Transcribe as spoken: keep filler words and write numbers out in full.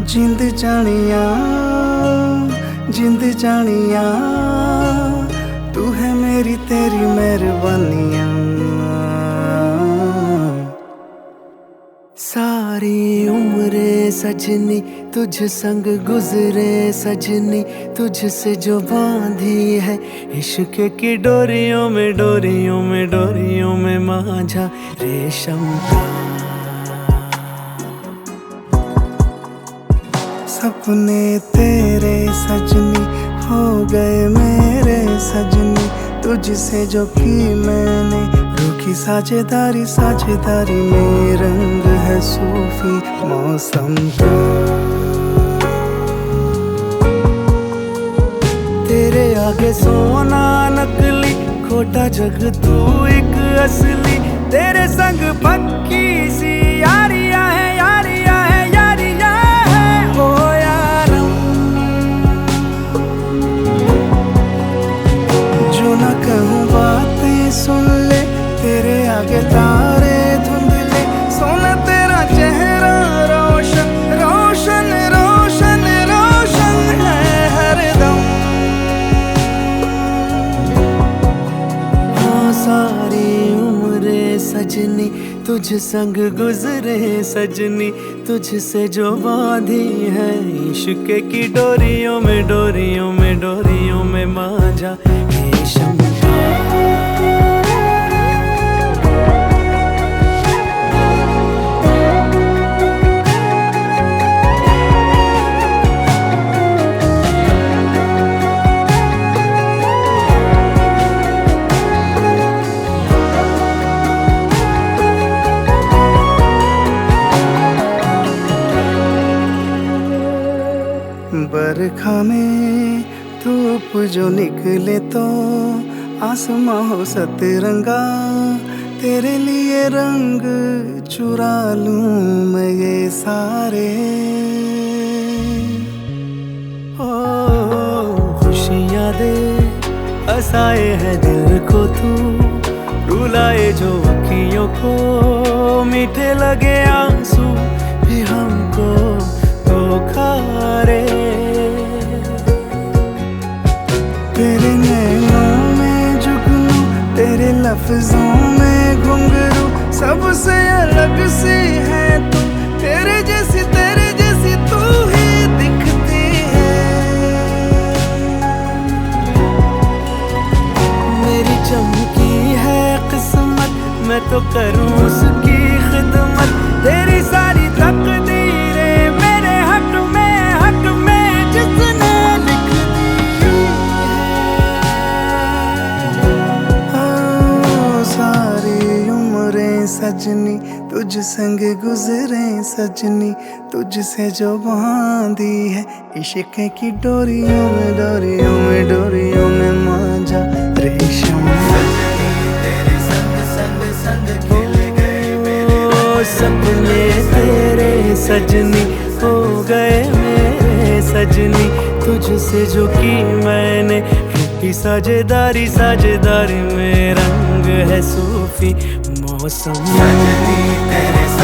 जिंद जानिया जिंद जानिया तू है मेरी तेरी मेहरबानिया। सारी उम्रे सजनी तुझ संग गुजरे सजनी, तुझसे जो बांधी है इश्क की डोरियों में डोरियों में डोरियों में मांझा रेशम का। सपने तेरे सजनी हो गए मेरे सजनी, तुझसे जो की मैंने रूखी साझेदारी साझेदारी में रंग है सूफी मौसम का। तेरे आगे सोना नकली खोटा जग तू एक असली, तेरे संग पक्की सी यारियां है यारियां है यारियां है हो यारम। जो न कहूँ बातें सुन ले तेरे आगे तारे धुंधले, सोना तेरा चेहरा रोशन रोशन रोशन रोशन है हरदम। हाँ सारी उम्रे सजनी तुझ संग गुजरे सजनी, तुझसे जो बांधी है इश्क की डोरियों में डोरियों में डोरियों में मांझा रेशम का। बरखा में धूप जो निकले तो आसमां हो सतरंगा, तेरे लिए रंग चुरा लूं मैं ये सारे। ओ खुशियाँ दे हंसाए है दिल को तू, रुलाए जो अखियों को मीठे लगे आंसू भी हमको धोखा रे। तेरे नैनों में जुगनू तेरे लफ्जों में घुंघरू, सबसे अलग सी है तू, तेरे जैसी तेरे जैसी तू ही दिखती है। मेरी चमकी है किस्मत मैं तो करूँ उसकी खिदमत, तेरी सारी तकदीरें मेरे हक में हक में जिसने लिख दी है। ओ सारी उम्रें सजनी तुझ संग गुजरे सजनी, तुझसे जो बांधी है इश्क की डोरियों में डोरियों में डोरियों में मांझा रेशम। सपने तेरे सजनी हो गए मेरे सजनी, तुझसे जो की मैंने रूठी साझेदारी साझेदारी में रंग है सूफी मौसम।